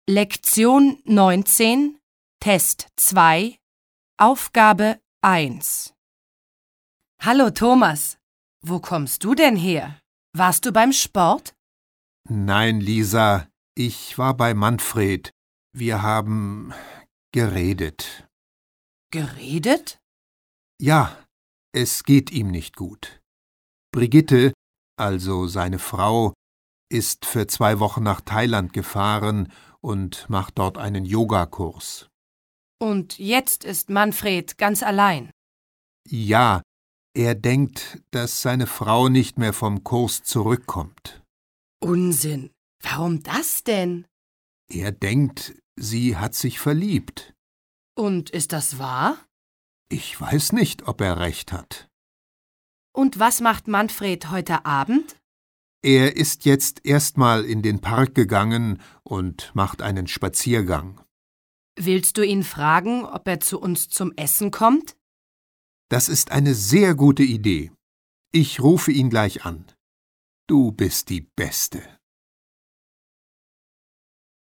Lektion 19, Test 2, Aufgabe 1. Hallo Thomas, wo kommst du denn her? Warst du beim Sport? Nein, Lisa, ich war bei Manfred. Wir haben geredet. Geredet? Ja, es geht ihm nicht gut. Brigitte, also seine Frau, ist für 2 Wochen nach Thailand gefahren und macht dort einen Yogakurs. Und jetzt ist Manfred ganz allein. Ja, er denkt, dass seine Frau nicht mehr vom Kurs zurückkommt. Unsinn. Warum das denn? Er denkt, sie hat sich verliebt. Und ist das wahr? Ich weiß nicht, ob er recht hat. Und was macht Manfred heute Abend? Er ist jetzt erstmal in den Park gegangen und macht einen Spaziergang. Willst du ihn fragen, ob er zu uns zum Essen kommt? Das ist eine sehr gute Idee. Ich rufe ihn gleich an. Du bist die Beste.